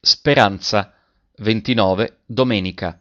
Speranza, 29, domenica.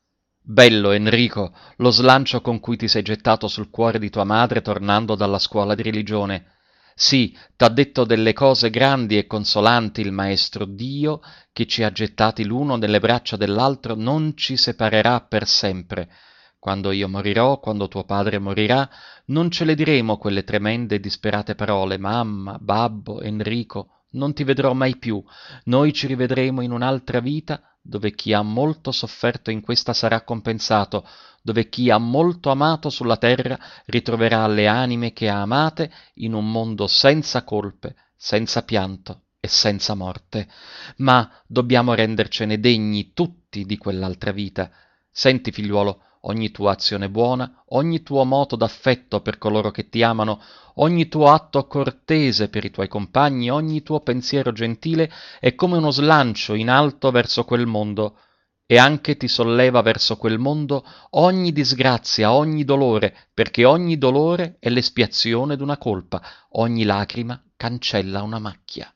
Bello, Enrico, lo slancio con cui ti sei gettato sul cuore di tua madre tornando dalla scuola di religione. Sì, t'ha detto delle cose grandi e consolanti il Maestro Dio, che ci ha gettati l'uno nelle braccia dell'altro, non ci separerà per sempre. Quando io morirò, quando tuo padre morirà, non ce le diremo quelle tremende e disperate parole, mamma, babbo, Enrico, non ti vedrò mai più. Noi ci rivedremo in un'altra vita, dove chi ha molto sofferto in questa sarà compensato, dove chi ha molto amato sulla terra ritroverà le anime che ha amate in un mondo senza colpe, senza pianto e senza morte. Ma dobbiamo rendercene degni tutti di quell'altra vita. Senti, figliuolo, ogni tua azione buona, ogni tuo moto d'affetto per coloro che ti amano, ogni tuo atto cortese per i tuoi compagni, ogni tuo pensiero gentile è come uno slancio in alto verso quel mondo, e anche ti solleva verso quel mondo ogni disgrazia, ogni dolore, perché ogni dolore è l'espiazione d'una colpa, ogni lacrima cancella una macchia.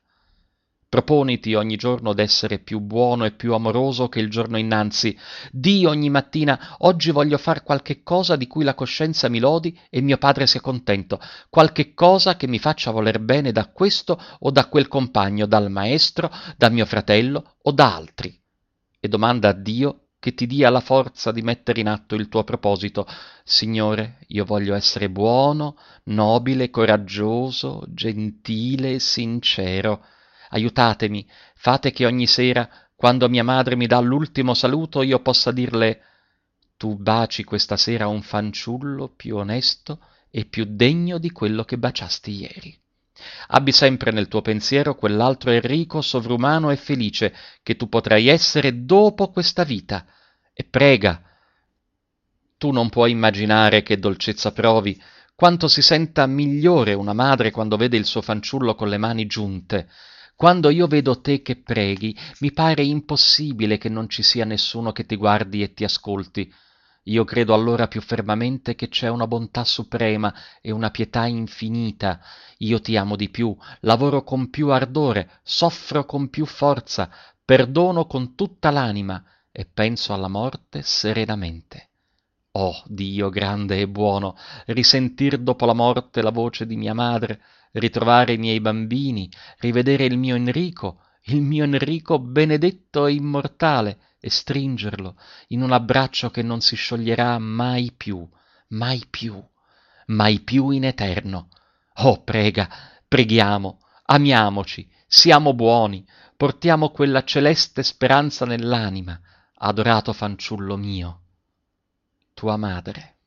Proponiti ogni giorno d'essere più buono e più amoroso che il giorno innanzi. Dì ogni mattina: oggi voglio far qualche cosa di cui la coscienza mi lodi e mio padre sia contento, qualche cosa che mi faccia voler bene da questo o da quel compagno, dal maestro, da mio fratello o da altri. E domanda a Dio che ti dia la forza di mettere in atto il tuo proposito. Signore, io voglio essere buono, nobile, coraggioso, gentile, sincero. Aiutatemi, fate che ogni sera, quando mia madre mi dà l'ultimo saluto, io possa dirle: tu baci questa sera un fanciullo più onesto e più degno di quello che baciasti ieri. Abbi sempre nel tuo pensiero quell'altro Enrico sovrumano e felice che tu potrai essere dopo questa vita. E prega. Tu non puoi immaginare che dolcezza provi, quanto si senta migliore una madre quando vede il suo fanciullo con le mani giunte. Quando io vedo te che preghi, mi pare impossibile che non ci sia nessuno che ti guardi e ti ascolti. Io credo allora più fermamente che c'è una bontà suprema e una pietà infinita. Io ti amo di più, lavoro con più ardore, soffro con più forza, perdono con tutta l'anima e penso alla morte serenamente. Oh, Dio grande e buono, risentir dopo la morte la voce di mia madre, ritrovare i miei bambini, rivedere il mio Enrico benedetto e immortale, e stringerlo in un abbraccio che non si scioglierà mai più, mai più, mai più in eterno. Oh, prega, preghiamo, amiamoci, siamo buoni, portiamo quella celeste speranza nell'anima, adorato fanciullo mio, tua madre.